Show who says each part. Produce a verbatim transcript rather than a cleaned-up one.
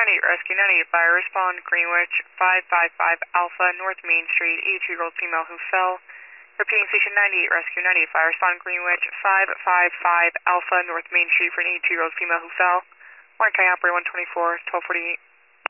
Speaker 1: ninety-eight Rescue ninety-eight Fire, respond Greenwich five five five Alpha, North Main Street, eighty-two-year-old female who fell. Repeating Station ninety-eight Rescue ninety-eight Fire, respond Greenwich five five five Alpha, North Main Street for an eighty-two-year-old female who fell. Warren County Operator one twenty-four, twelve forty-eight.